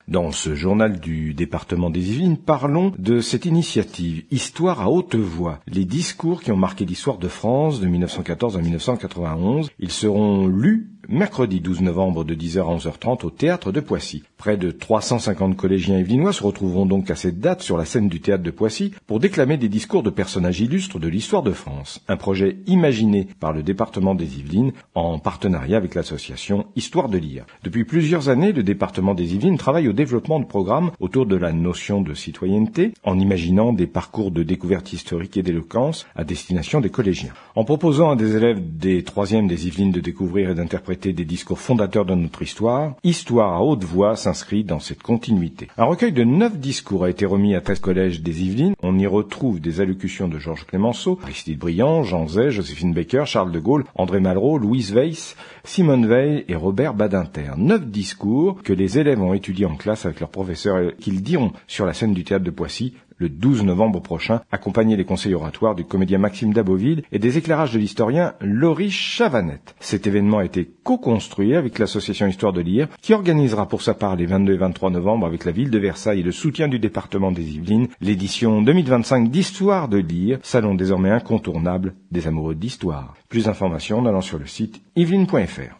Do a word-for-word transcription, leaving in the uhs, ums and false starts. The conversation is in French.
Dans ce journal du département des Yvelines, parlons de cette initiative Histoire à haute voix, les discours qui ont marqué l'histoire de France de mille neuf cent quatorze à mille neuf cent quatre-vingt-onze. Ils seront lus mercredi douze novembre de dix heures à onze heures trente au théâtre de Poissy. Près de trois cent cinquante collégiens yvelinois se retrouveront donc à cette date sur la scène du théâtre de Poissy pour déclamer des discours de personnages illustres de l'histoire de France. Un projet imaginé par le département des Yvelines en partenariat avec l'association Histoire de lire. Depuis plusieurs années, le département des Yvelines travaille au développement de programmes autour de la notion de citoyenneté en imaginant des parcours de découverte historique et d'éloquence à destination des collégiens. En proposant à des élèves des troisièmes des Yvelines de découvrir et d'interpréter des discours fondateurs de notre histoire, Histoire à haute voix s'inscrit dans cette continuité. Un recueil de neuf discours a été remis à treize collèges des Yvelines. On y retrouve des allocutions de Georges Clemenceau, Aristide Briand, Jean Zay, Joséphine Baker, Charles de Gaulle, André Malraux, Louise Weiss, Simone Veil et Robert Badinter. Neuf discours que les élèves ont étudiés en classe avec leurs professeurs et qu'ils diront sur la scène du théâtre de Poissy le douze novembre prochain, accompagnés des conseils oratoires du comédien Maxime Daboville et des éclairages de l'historien Laurie Chavanette. Cet événement a été co-construit avec l'association Histoire de lire, qui organisera pour sa part les vingt-deux et vingt-trois novembre avec la ville de Versailles et le soutien du département des Yvelines, l'édition deux mille vingt-cinq d'Histoire de lire, salon désormais incontournable des amoureux d'histoire. Plus d'informations en allant sur le site yveline point f r.